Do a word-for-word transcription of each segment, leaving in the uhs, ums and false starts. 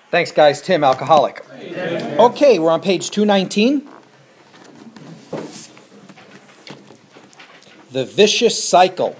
Thanks, guys. Tim, alcoholic. Okay, we're on page two nineteen. The Vicious Cycle.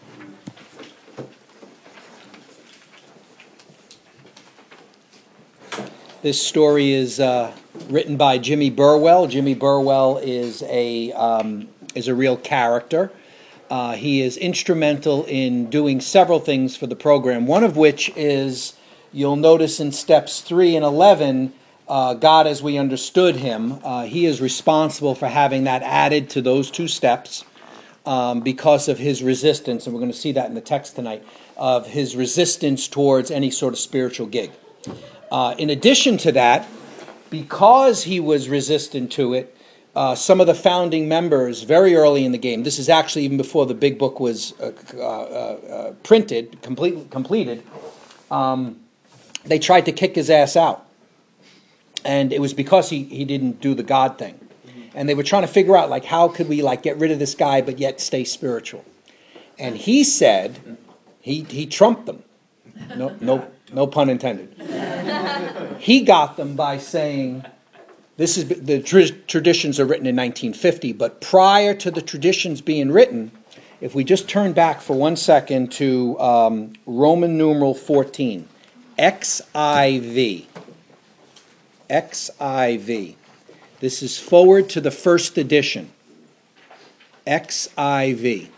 This story is uh, written by Jimmy Burwell. Jimmy Burwell is a um, is a real character. Uh, he is instrumental in doing several things for the program, one of which is, you'll notice in steps three and eleven, uh, God as we understood him. Uh, he is responsible for having that added to those two steps um, because of his resistance, and we're going to see that in the text tonight, of his resistance towards any sort of spiritual gig. Uh, in addition to that, because he was resistant to it, uh, some of the founding members very early in the game, this is actually even before the big book was uh, uh, uh, printed, complete, completed, um, they tried to kick his ass out. And it was because he, he didn't do the God thing. And they were trying to figure out, like, how could we, like, get rid of this guy but yet stay spiritual? And he said, he he trumped them. No, no, no pun intended. He got them by saying, this is the tr- traditions are written in nineteen fifty, but prior to the traditions being written, if we just turn back for one second to um, Roman numeral fourteen, X I V. X I V. This is forward to the first edition. X I V.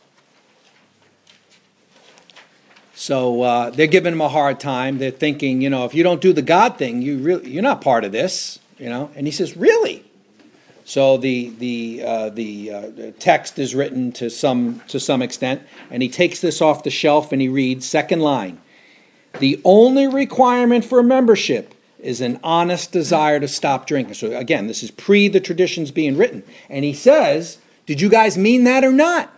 So uh, they're giving him a hard time. They're thinking, you know, if you don't do the God thing, you really, you're not part of this, you know. And he says, really? So the the uh, the, uh, the text is written to some to some extent, and he takes this off the shelf and he reads, second line, the only requirement for membership is an honest desire to stop drinking. So again, this is pre the traditions being written. And he says, did you guys mean that or not?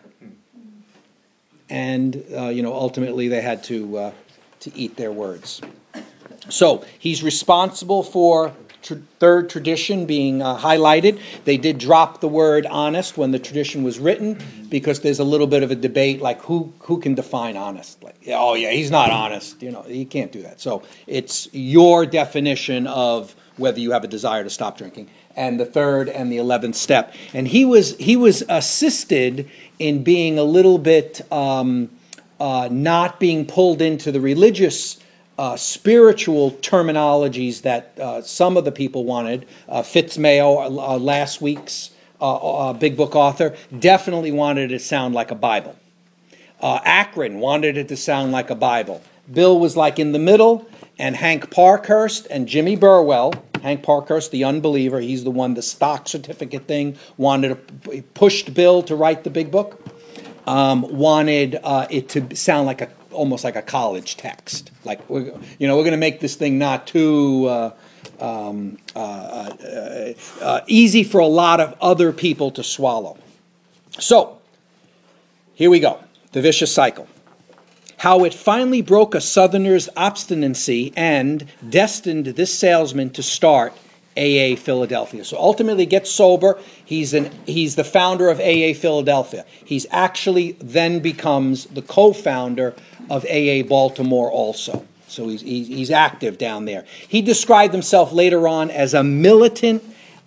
And, uh, you know, ultimately they had to uh, to eat their words. So he's responsible for tr- third tradition being uh, highlighted. They did drop the word honest when the tradition was written because there's a little bit of a debate, like who who can define honest? Like, oh, yeah, he's not honest. You know, you can't do that. So it's your definition of whether you have a desire to stop drinking. And the third and the eleventh step. And he was he was assisted in being a little bit um, uh, not being pulled into the religious, uh, spiritual terminologies that uh, some of the people wanted. Uh, Fitzmayo, uh, last week's uh, uh, Big Book author, definitely wanted it to sound like a Bible. Uh, Akron wanted it to sound like a Bible. Bill was like in the middle, and Hank Parkhurst and Jimmy Burwell, Hank Parkhurst, the unbeliever, he's the one, the stock certificate thing, wanted to, pushed Bill to write the big book, um, wanted uh, it to sound like a, almost like a college text. Like, we're, you know, we're going to make this thing not too uh, um, uh, uh, uh, easy for a lot of other people to swallow. So, here we go, the vicious cycle. How it finally broke a Southerner's obstinacy and destined this salesman to start A A Philadelphia. So ultimately gets sober. He's an he's the founder of A A Philadelphia. He's actually then becomes the co-founder of A A Baltimore also. So he's he's, he's active down there. He described himself later on as a militant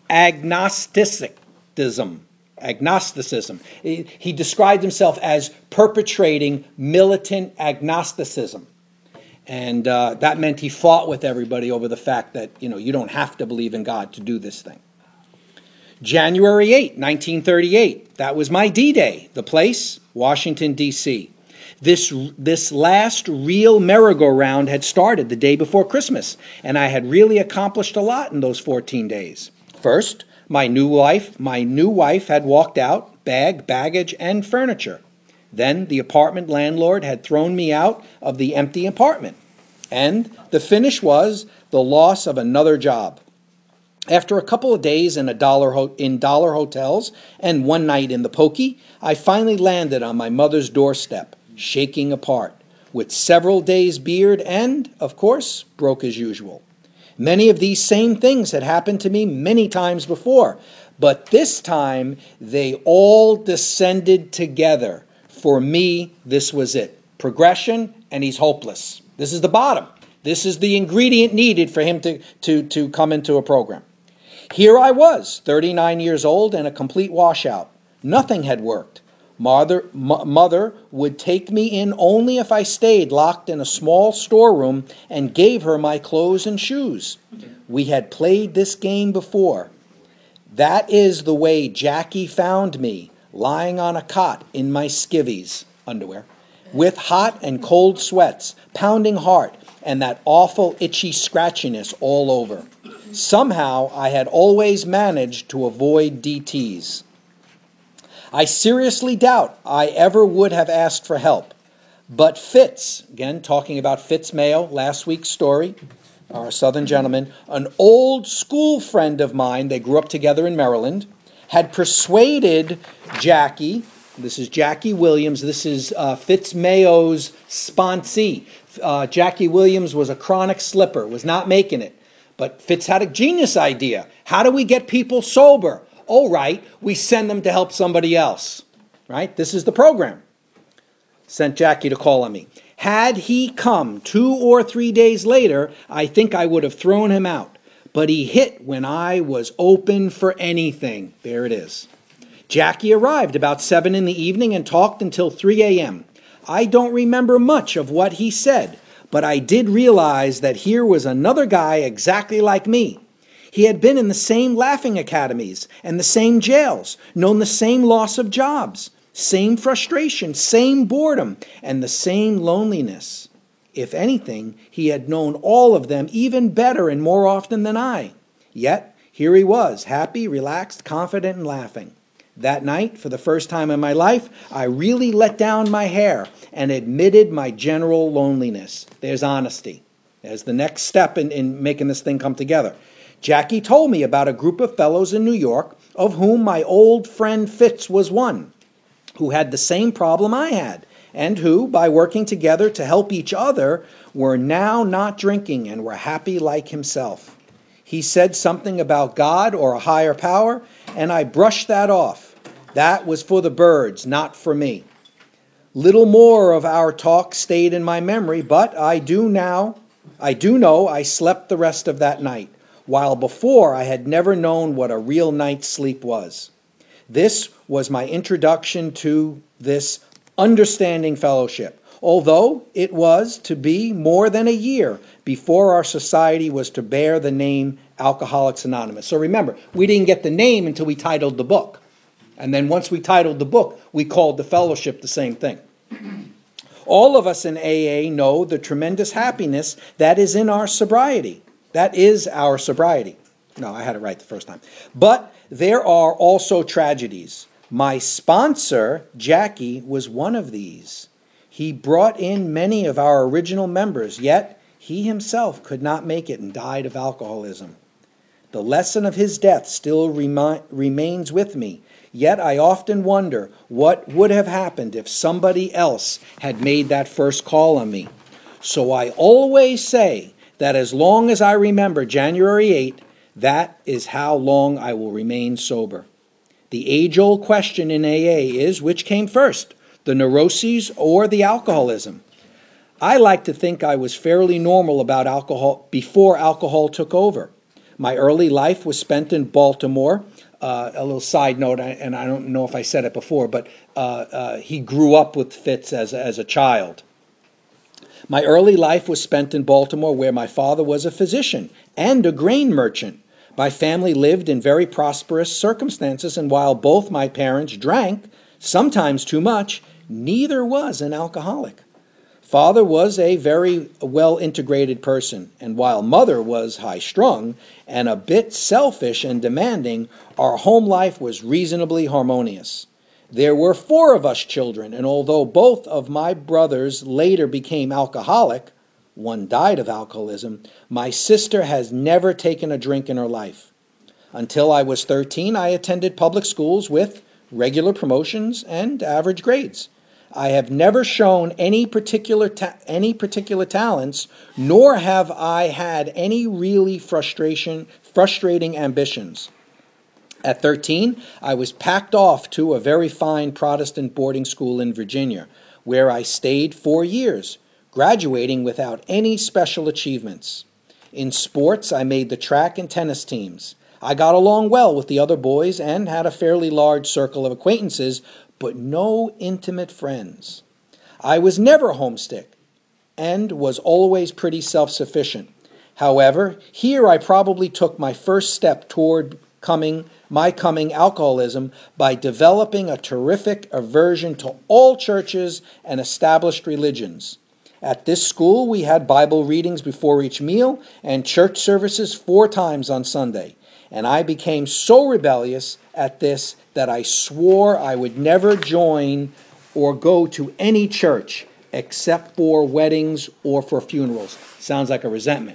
agnosticism. Agnosticism. He, he described himself as perpetrating militant agnosticism. And uh, that meant he fought with everybody over the fact that, you know, you don't have to believe in God to do this thing. January eighth, nineteen thirty-eight. That was my D-Day. The place, Washington, D C This, this last real merry-go-round had started the day before Christmas, and I had really accomplished a lot in those fourteen days. First, My new wife, my new wife had walked out, bag, baggage, and furniture. Then the apartment landlord had thrown me out of the empty apartment. And the finish was the loss of another job. After a couple of days in a dollar ho- in dollar hotels and one night in the pokey, I finally landed on my mother's doorstep, shaking apart, with several days' beard and, of course, broke as usual. Many of these same things had happened to me many times before, but this time they all descended together. For me, this was it. Progression, and he's hopeless. This is the bottom. This is the ingredient needed for him to, to, to come into a program. Here I was, thirty-nine years old and a complete washout. Nothing had worked. Mother, m- mother would take me in only if I stayed locked in a small storeroom and gave her my clothes and shoes. We had played this game before. That is the way Jackie found me, lying on a cot in my skivvies, underwear, with hot and cold sweats, pounding heart, and that awful itchy scratchiness all over. Somehow I had always managed to avoid D Ts. I seriously doubt I ever would have asked for help. But Fitz, again talking about Fitz Mayo, last week's story, our Southern gentleman, an old school friend of mine, they grew up together in Maryland, had persuaded Jackie, this is Jackie Williams, this is uh, Fitz Mayo's sponsee. Uh, Jackie Williams was a chronic slipper, was not making it. But Fitz had a genius idea. How do we get people sober? Oh, right, we send them to help somebody else. Right? This is the program. Sent Jackie to call on me. Had he come two or three days later, I think I would have thrown him out. But he hit when I was open for anything. There it is. Jackie arrived about seven in the evening and talked until three a.m. I don't remember much of what he said, but I did realize that here was another guy exactly like me. He had been in the same laughing academies and the same jails, known the same loss of jobs, same frustration, same boredom, and the same loneliness. If anything, he had known all of them even better and more often than I. Yet, here he was, happy, relaxed, confident, and laughing. That night, for the first time in my life, I really let down my hair and admitted my general loneliness. There's honesty. There's the next step in, in making this thing come together. Jackie told me about a group of fellows in New York, of whom my old friend Fitz was one, who had the same problem I had, and who, by working together to help each other, were now not drinking and were happy like himself. He said something about God or a higher power, and I brushed that off. That was for the birds, not for me. Little more of our talk stayed in my memory, but I do now, I do know I slept the rest of that night, while before I had never known what a real night's sleep was. This was my introduction to this understanding fellowship, although it was to be more than a year before our society was to bear the name Alcoholics Anonymous. So remember, we didn't get the name until we titled the book. And then once we titled the book, we called the fellowship the same thing. All of us in A A know the tremendous happiness that is in our sobriety. That is our sobriety. No, I had it right the first time. But there are also tragedies. My sponsor, Jackie, was one of these. He brought in many of our original members, yet he himself could not make it and died of alcoholism. The lesson of his death still remi- remains with me, yet I often wonder what would have happened if somebody else had made that first call on me. So I always say that as long as I remember January eighth, that is how long I will remain sober. The age-old question in A A is, which came first, the neuroses or the alcoholism? I like to think I was fairly normal about alcohol before alcohol took over. My early life was spent in Baltimore. Uh, a little side note, and I don't know if I said it before, but uh, uh, he grew up with Fitz as, as a child. My early life was spent in Baltimore, where my father was a physician and a grain merchant. My family lived in very prosperous circumstances, and while both my parents drank, sometimes too much, neither was an alcoholic. Father was a very well-integrated person, and while mother was high-strung and a bit selfish and demanding, our home life was reasonably harmonious. There were four of us children, and although both of my brothers later became alcoholic, one died of alcoholism, my sister has never taken a drink in her life. Until I was thirteen, I attended public schools with regular promotions and average grades. I have never shown any particular ta- any particular talents, nor have I had any really frustration, frustrating ambitions. At thirteen, I was packed off to a very fine Protestant boarding school in Virginia, where I stayed four years. graduating without any special achievements. In sports, I made the track and tennis teams. I got along well with the other boys and had a fairly large circle of acquaintances, but no intimate friends. I was never homesick and was always pretty self-sufficient. However, here I probably took my first step toward coming my coming alcoholism by developing a terrific aversion to all churches and established religions. At this school, we had Bible readings before each meal and church services four times on Sunday. And I became so rebellious at this that I swore I would never join or go to any church except for weddings or for funerals. Sounds like a resentment.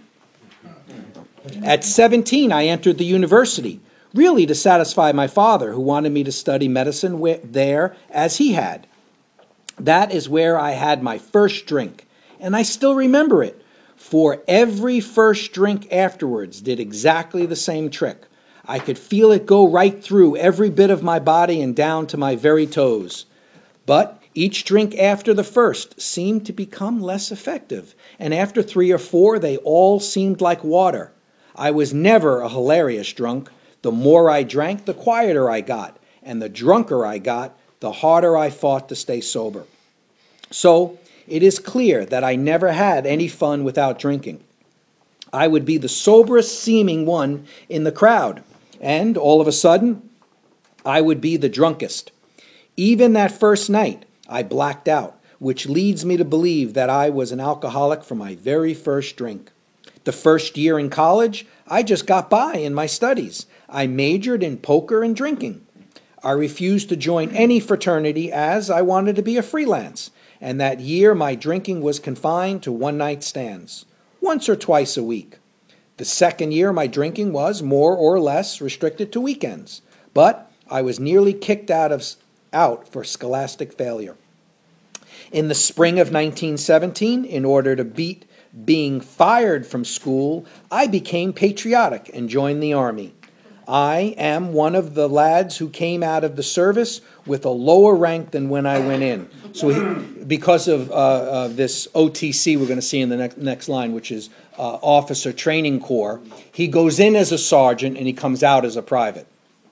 At seventeen, I entered the university, really to satisfy my father, who wanted me to study medicine there as he had. That is where I had my first drink, and I still remember it, for every first drink afterwards did exactly the same trick. I could feel it go right through every bit of my body and down to my very toes. But each drink after the first seemed to become less effective, and after three or four, they all seemed like water. I was never a hilarious drunk. The more I drank, the quieter I got, and the drunker I got, the harder I fought to stay sober. So it is clear that I never had any fun without drinking. I would be the soberest seeming one in the crowd, and all of a sudden, I would be the drunkest. Even that first night, I blacked out, which leads me to believe that I was an alcoholic from my very first drink. The first year in college, I just got by in my studies. I majored in poker and drinking. I refused to join any fraternity as I wanted to be a freelance, and that year my drinking was confined to one-night stands, once or twice a week. The second year my drinking was more or less restricted to weekends, but I was nearly kicked out of out for scholastic failure. In the spring of nineteen seventeen, in order to beat being fired from school, I became patriotic and joined the Army. I am one of the lads who came out of the service with a lower rank than when I went in. So he, because of uh, uh, this O T C we're going to see in the next, next line, which is uh, Officer Training Corps, he goes in as a sergeant and he comes out as a private.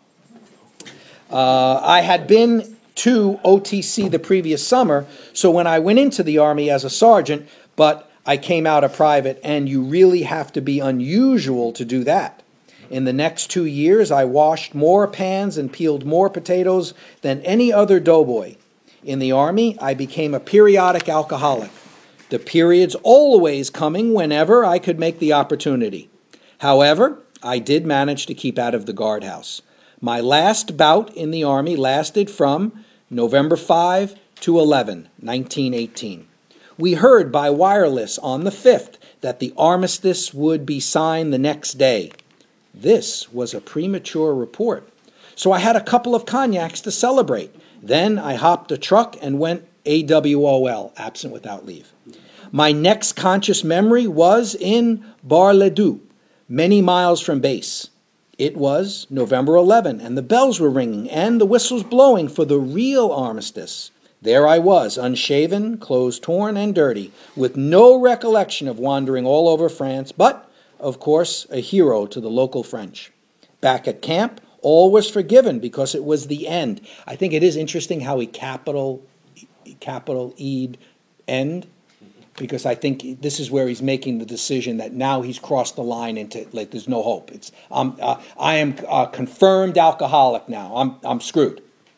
Uh, I had been to O T C the previous summer, so when I went into the Army as a sergeant, but I came out a private, and you really have to be unusual to do that. In the next two years, I washed more pans and peeled more potatoes than any other doughboy. In the Army, I became a periodic alcoholic, the periods always coming whenever I could make the opportunity. However, I did manage to keep out of the guardhouse. My last bout in the Army lasted from November fifth to eleven, nineteen eighteen. We heard by wireless on the fifth that the armistice would be signed the next day. This was a premature report, so I had a couple of cognacs to celebrate. Then I hopped a truck and went A W O L, absent without leave. My next conscious memory was in Bar-le-Duc, many miles from base. It was November eleventh, and the bells were ringing and the whistles blowing for the real armistice. There I was, unshaven, clothes torn and dirty, with no recollection of wandering all over France, but, of course, a hero to the local French. Back at camp, all was forgiven because it was the end. I think it is interesting how he capital, capital E'd end, because I think this is where he's making the decision that now he's crossed the line into, like, there's no hope. It's um, uh, I am a confirmed alcoholic now. I'm I'm screwed.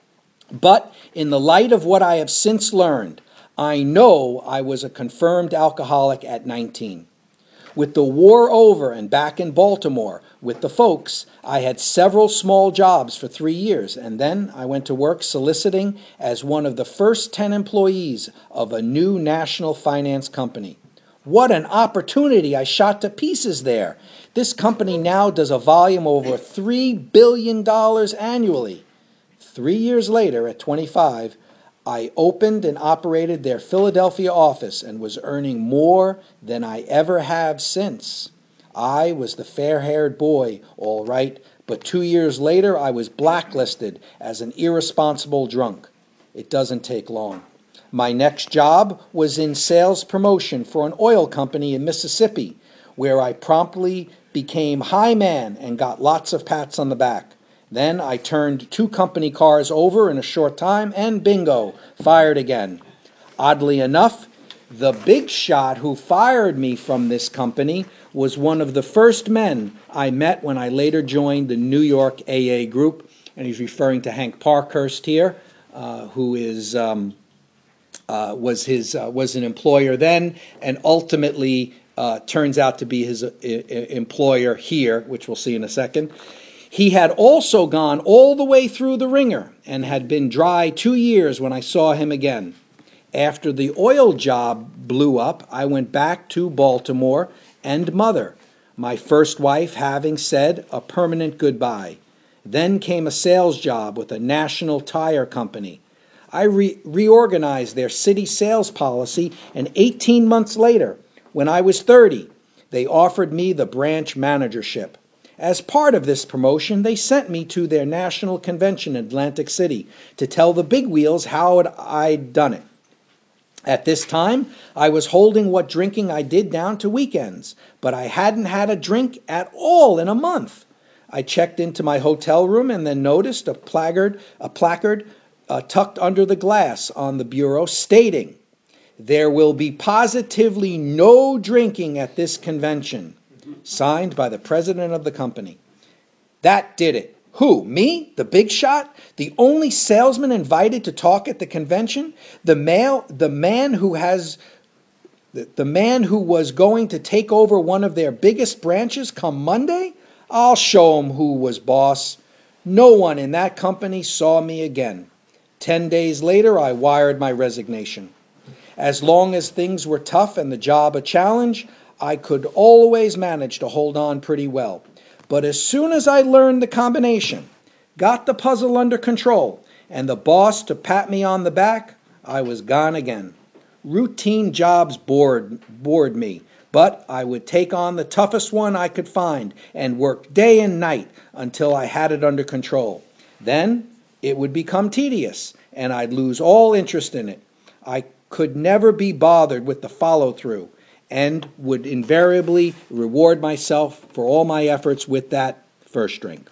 But in the light of what I have since learned, I know I was a confirmed alcoholic at nineteen. With the war over and back in Baltimore with the folks, I had several small jobs for three years, and then I went to work soliciting as one of the first ten employees of a new national finance company. What an opportunity I shot to pieces there. This company now does a volume over three billion dollars annually. Three years later, at twenty-five, I opened and operated their Philadelphia office and was earning more than I ever have since. I was the fair-haired boy, all right, but two years later I was blacklisted as an irresponsible drunk. It doesn't take long. My next job was in sales promotion for an oil company in Mississippi, where I promptly became high man and got lots of pats on the back. Then I turned two company cars over in a short time, and bingo, fired again. Oddly enough, the big shot who fired me from this company was one of the first men I met when I later joined the New York A A group, and he's referring to Hank Parkhurst here, uh, who is um, uh, was his uh, was an employer then, and ultimately uh, turns out to be his uh, employer here, which we'll see in a second. He had also gone all the way through the ringer and had been dry two years when I saw him again. After the oil job blew up, I went back to Baltimore and mother, my first wife having said a permanent goodbye. Then came a sales job with a national tire company. I re- reorganized their city sales policy, and eighteen months later, when I was thirty, they offered me the branch managership. As part of this promotion, they sent me to their national convention in Atlantic City to tell the bigwheels how I'd done it. At this time, I was holding what drinking I did down to weekends, but I hadn't had a drink at all in a month. I checked into my hotel room and then noticed a placard, a placard uh, tucked under the glass on the bureau stating, "There will be positively no drinking at this convention," signed by the president of the company. That did it. Who? Me? The big shot? The only salesman invited to talk at the convention? The male, the man who has, the, the man who was going to take over one of their biggest branches come Monday? I'll show him who was boss. No one in that company saw me again. Ten days later, I wired my resignation. As long as things were tough and the job a challenge, I could always manage to hold on pretty well. But as soon as I learned the combination, got the puzzle under control, and the boss to pat me on the back, I was gone again. Routine jobs bored, bored me, but I would take on the toughest one I could find and work day and night until I had it under control. Then it would become tedious, and I'd lose all interest in it. I could never be bothered with the follow-through, and would invariably reward myself for all my efforts with that first drink.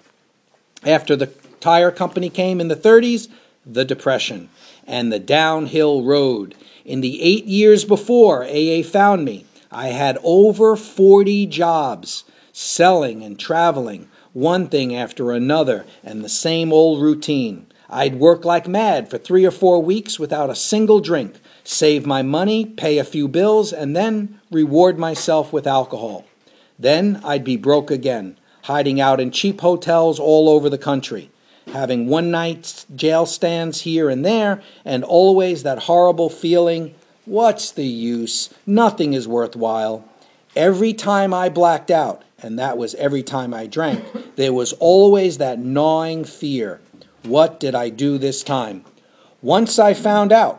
After the tire company came in the thirties, the Depression, and the downhill road. In the eight years before A A found me, I had over forty jobs, selling and traveling, one thing after another, and the same old routine. I'd work like mad for three or four weeks without a single drink, save my money, pay a few bills, and then reward myself with alcohol. Then I'd be broke again, hiding out in cheap hotels all over the country, having one-night jail stands here and there, and always that horrible feeling, what's the use? Nothing is worthwhile. Every time I blacked out, and that was every time I drank, there was always that gnawing fear. What did I do this time? Once I found out,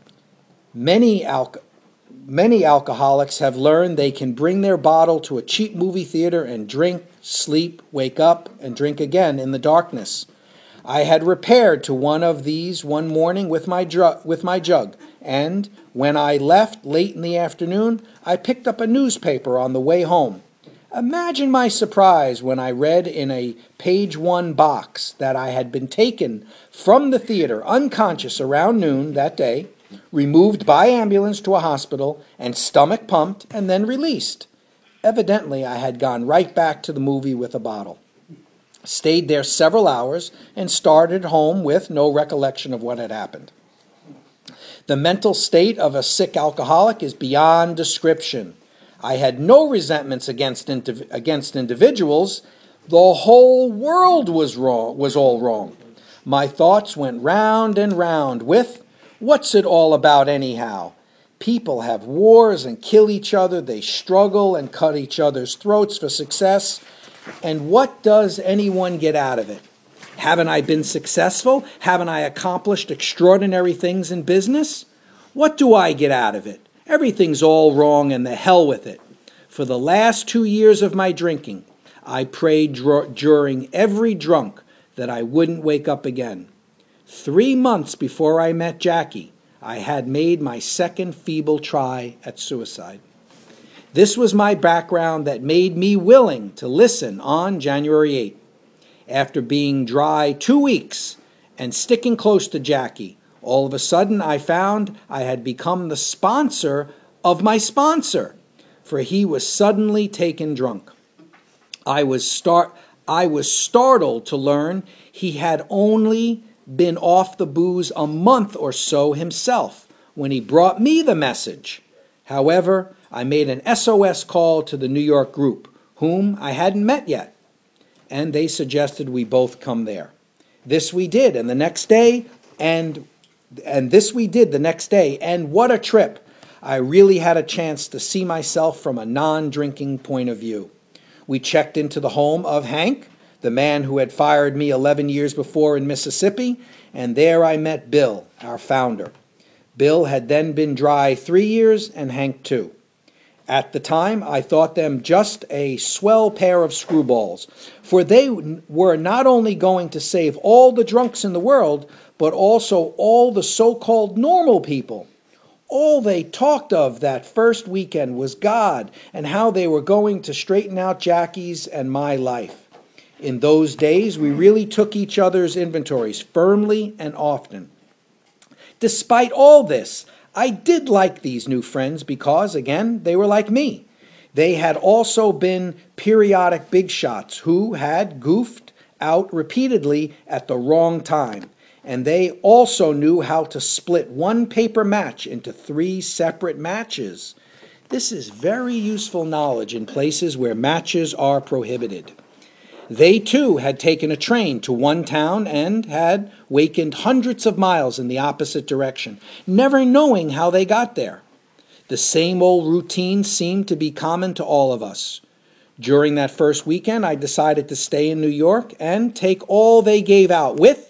Many alco- many alcoholics have learned they can bring their bottle to a cheap movie theater and drink, sleep, wake up, and drink again in the darkness. I had repaired to one of these one morning with my, dru- with my jug, and when I left late in the afternoon, I picked up a newspaper on the way home. Imagine my surprise when I read in a page one box that I had been taken from the theater unconscious around noon that day, removed by ambulance to a hospital, and stomach pumped, and then released. Evidently, I had gone right back to the movie with a bottle. Stayed there several hours, and started home with no recollection of what had happened. The mental state of a sick alcoholic is beyond description. I had no resentments against, indiv- against individuals. The whole world was wrong, was all wrong. My thoughts went round and round with, what's it all about anyhow? People have wars and kill each other. They struggle and cut each other's throats for success. And what does anyone get out of it? Haven't I been successful? Haven't I accomplished extraordinary things in business? What do I get out of it? Everything's all wrong, and the hell with it. For the last two years of my drinking, I prayed dr- during every drunk that I wouldn't wake up again. Three months before I met Jackie, I had made my second feeble try at suicide. This was my background that made me willing to listen on January eighth. After being dry two weeks and sticking close to Jackie, all of a sudden I found I had become the sponsor of my sponsor, for he was suddenly taken drunk. I was start I was startled to learn he had only been off the booze a month or so himself when he brought me the message. However, I made an S O S call to the New York group, whom I hadn't met yet, and they suggested we both come there. This we did, and the next day, and and this we did the next day, and what a trip! I really had a chance to see myself from a non-drinking point of view. We checked into the home of Hank, the man who had fired me eleven years before in Mississippi, and there I met Bill, our founder. Bill had then been dry three years and Hank two. At the time, I thought them just a swell pair of screwballs, for they were not only going to save all the drunks in the world, but also all the so-called normal people. All they talked of that first weekend was God and how they were going to straighten out Jackie's and my life. In those days, we really took each other's inventories firmly and often. Despite all this, I did like these new friends because, again, they were like me. They had also been periodic big shots who had goofed out repeatedly at the wrong time. And they also knew how to split one paper match into three separate matches. This is very useful knowledge in places where matches are prohibited. They too had taken a train to one town and had wakened hundreds of miles in the opposite direction, never knowing how they got there. The same old routine seemed to be common to all of us. During that first weekend, I decided to stay in New York and take all they gave out with,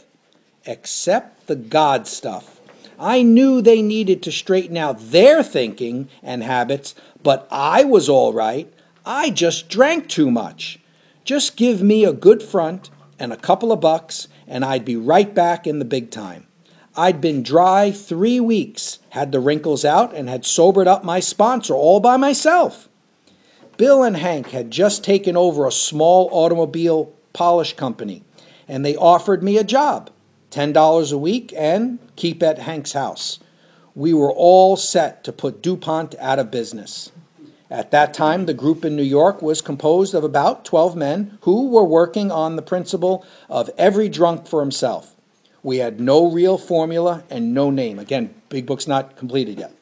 except the God stuff. I knew they needed to straighten out their thinking and habits, but I was all right. I just drank too much. Just give me a good front and a couple of bucks, and I'd be right back in the big time. I'd been dry three weeks, had the wrinkles out, and had sobered up my sponsor all by myself. Bill and Hank had just taken over a small automobile polish company, and they offered me a job, ten dollars a week, and keep at Hank's house. We were all set to put DuPont out of business. At that time, the group in New York was composed of about twelve men who were working on the principle of every drunk for himself. We had no real formula and no name. Again, Big Book's not completed yet.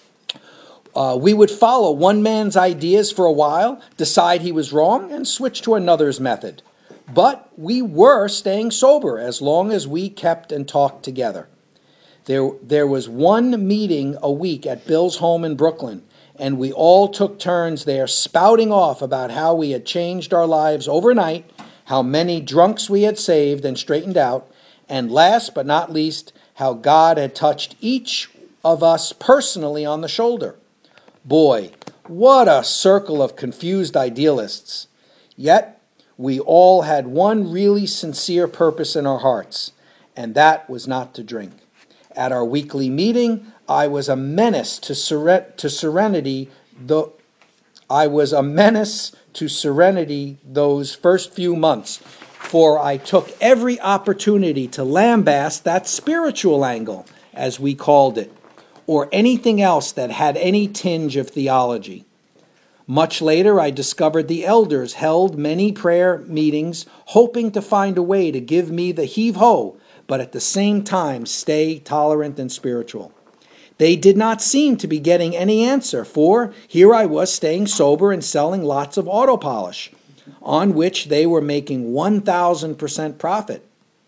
Uh, we would follow one man's ideas for a while, decide he was wrong, and switch to another's method. But we were staying sober as long as we kept and talked together. There, there was one meeting a week at Bill's home in Brooklyn, and we all took turns there spouting off about how we had changed our lives overnight, how many drunks we had saved and straightened out, and last but not least, how God had touched each of us personally on the shoulder. Boy, what a circle of confused idealists. Yet, we all had one really sincere purpose in our hearts, and that was not to drink. At our weekly meeting, I was a menace to, seren- to serenity. The, I was a menace to serenity those first few months, for I took every opportunity to lambaste that spiritual angle, as we called it, or anything else that had any tinge of theology. Much later, I discovered the elders held many prayer meetings, hoping to find a way to give me the heave-ho, but at the same time stay tolerant and spiritual. They did not seem to be getting any answer, for here I was staying sober and selling lots of auto polish, on which they were making one thousand percent profit.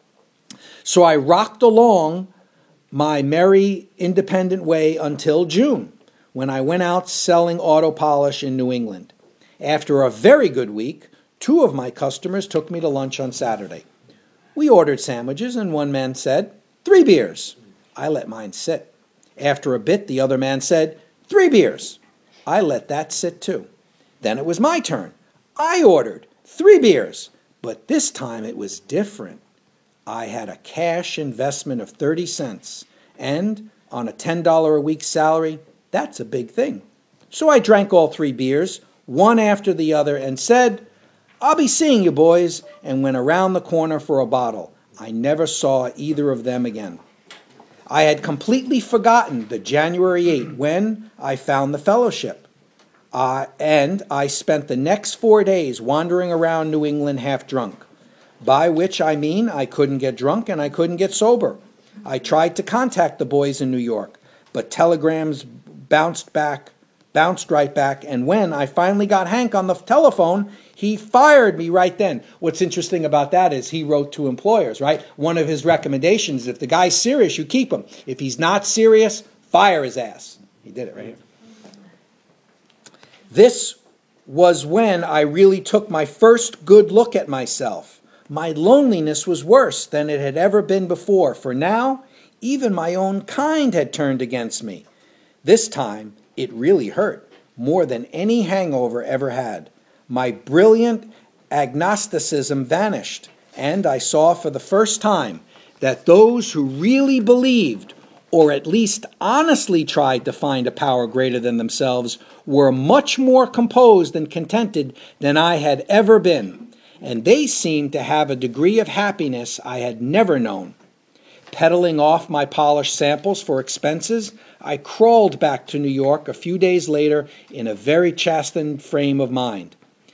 So I rocked along my merry, independent way until June, when I went out selling auto polish in New England. After a very good week, two of my customers took me to lunch on Saturday. We ordered sandwiches, and one man said, "Three beers." I let mine sit. After a bit, the other man said, "Three beers." I let that sit too. Then it was my turn. I ordered three beers, but this time it was different. I had a cash investment of thirty cents, and on a ten dollars a week salary, that's a big thing. So I drank all three beers, one after the other, and said, "I'll be seeing you, boys," and went around the corner for a bottle. I never saw either of them again. I had completely forgotten the January eighth when I found the fellowship. Uh, and I spent the next four days wandering around New England half drunk, by which I mean I couldn't get drunk and I couldn't get sober. I tried to contact the boys in New York, but telegrams bounced back, bounced right back, and when I finally got Hank on the telephone, he fired me right then. What's interesting about that is he wrote to employers, right? One of his recommendations, if the guy's serious, you keep him. If he's not serious, fire his ass. He did it right here. This was when I really took my first good look at myself. My loneliness was worse than it had ever been before, for now, even my own kind had turned against me. This time, it really hurt, more than any hangover ever had. My brilliant agnosticism vanished, and I saw for the first time that those who really believed, or at least honestly tried to find a power greater than themselves, were much more composed and contented than I had ever been, and they seemed to have a degree of happiness I had never known. Peddling off my polished samples for expenses, I crawled back to New York a few days later in a very chastened frame of mind.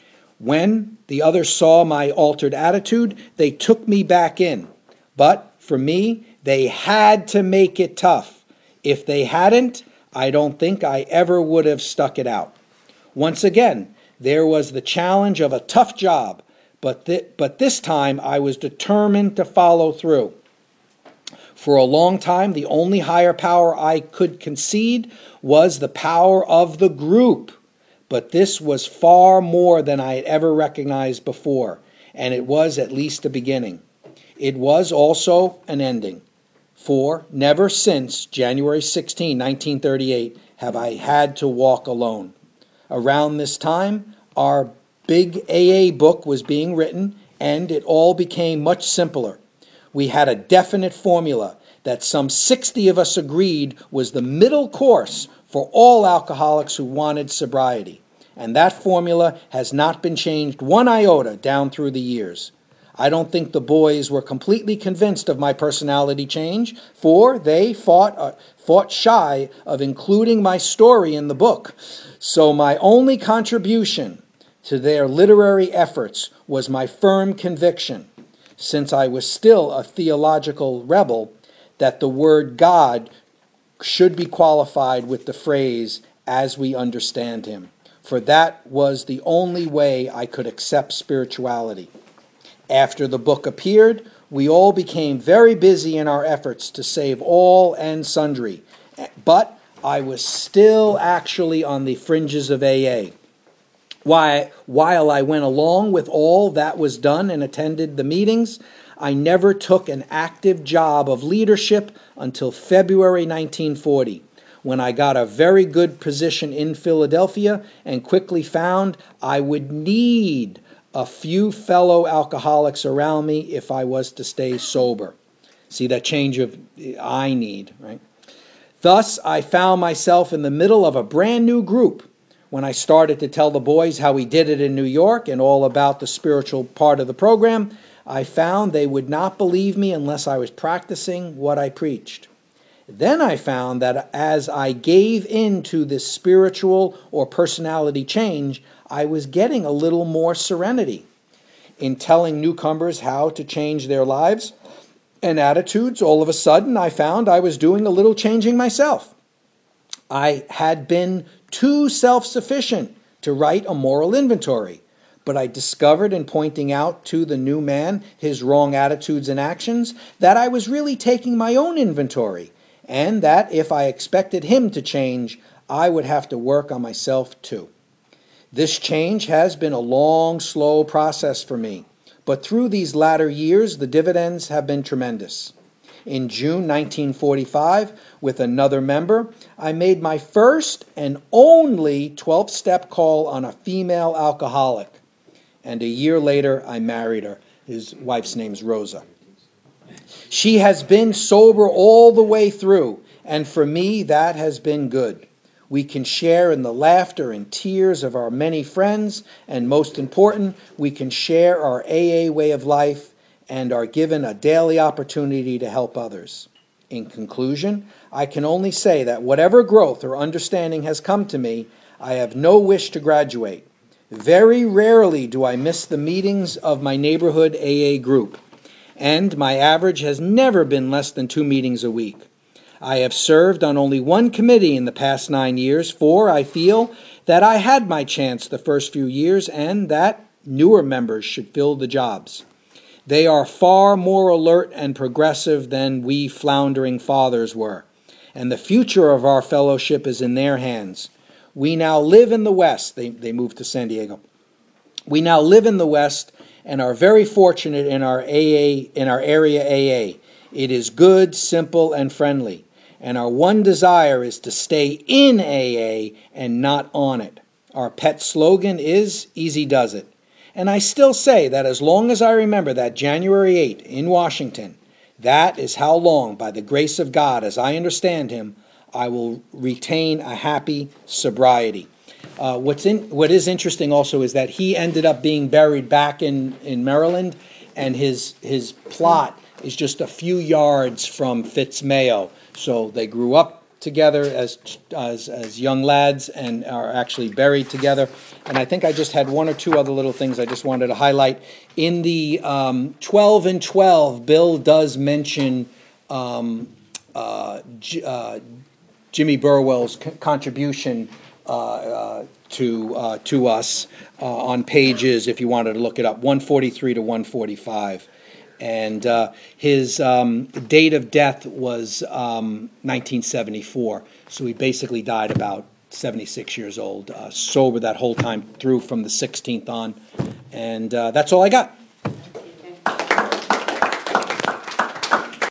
When the others saw my altered attitude, they took me back in. But for me, they had to make it tough. If they hadn't, I don't think I ever would have stuck it out. Once again, there was the challenge of a tough job, but, th- but this time I was determined to follow through. For a long time, the only higher power I could concede was the power of the group. But this was far more than I had ever recognized before, and it was at least a beginning. It was also an ending. For never since January sixteenth, nineteen thirty-eight, have I had to walk alone. Around this time, our big A A book was being written, and it all became much simpler. We had a definite formula that some sixty of us agreed was the middle course for all alcoholics who wanted sobriety. And that formula has not been changed one iota down through the years. I don't think the boys were completely convinced of my personality change, for they fought, uh, fought shy of including my story in the book. So my only contribution to their literary efforts was my firm conviction, since I was still a theological rebel, that the word God should be qualified with the phrase, "as we understand him," for that was the only way I could accept spirituality. After the book appeared, we all became very busy in our efforts to save all and sundry, but I was still actually on the fringes of A A. Why, while I went along with all that was done and attended the meetings, I never took an active job of leadership until February nineteen forty, when I got a very good position in Philadelphia and quickly found I would need a few fellow alcoholics around me if I was to stay sober. See that change of I need, right? Thus, I found myself in the middle of a brand new group. When I started to tell the boys how we did it in New York and all about the spiritual part of the program, I found they would not believe me unless I was practicing what I preached. Then I found that as I gave in to this spiritual or personality change, I was getting a little more serenity. In telling newcomers how to change their lives and attitudes, all of a sudden I found I was doing a little changing myself. I had been too self-sufficient to write a moral inventory, but I discovered in pointing out to the new man his wrong attitudes and actions that I was really taking my own inventory, and that if I expected him to change, I would have to work on myself too. This change has been a long, slow process for me, but through these latter years, the dividends have been tremendous. In June nineteen forty-five, with another member, I made my first and only twelve-step call on a female alcoholic. And a year later, I married her. His wife's name's Rosa. She has been sober all the way through, And for me, that has been good. We can share in the laughter and tears of our many friends, and most important, we can share our A A way of life and are given a daily opportunity to help others. In conclusion, I can only say that whatever growth or understanding has come to me, I have no wish to graduate. Very rarely do I miss the meetings of my neighborhood A A group, and my average has never been less than two meetings a week. I have served on only one committee in the past nine years, for I feel that I had my chance the first few years and that newer members should fill the jobs. They are far more alert and progressive than we floundering fathers were, and the future of our fellowship is in their hands. We now live in the West. They, they moved to San Diego. We now live in the West and are very fortunate in our A A, in our area A A. It is good, simple, and friendly. And our one desire is to stay in A A and not on it. Our pet slogan is, easy does it. And I still say that as long as I remember that January eighth in Washington, that is how long, by the grace of God, as I understand him, I will retain a happy sobriety. Uh, what's in, what is interesting also is that he ended up being buried back in, in Maryland, and his his plot is just a few yards from Fitzmayo. So they grew up together as, as as young lads and are actually buried together. And I think I just had one or two other little things I just wanted to highlight. In the um, twelve and twelve, Bill does mention um, uh, G, uh, Jimmy Burwell's c- contribution uh, uh, to uh, to us uh, on pages, if you wanted to look it up, one forty-three to one forty-five. And uh, his um, date of death was um, nineteen seventy-four. So he basically died about seventy-six years old, uh, sober that whole time through from the sixteenth on. And uh, that's all I got.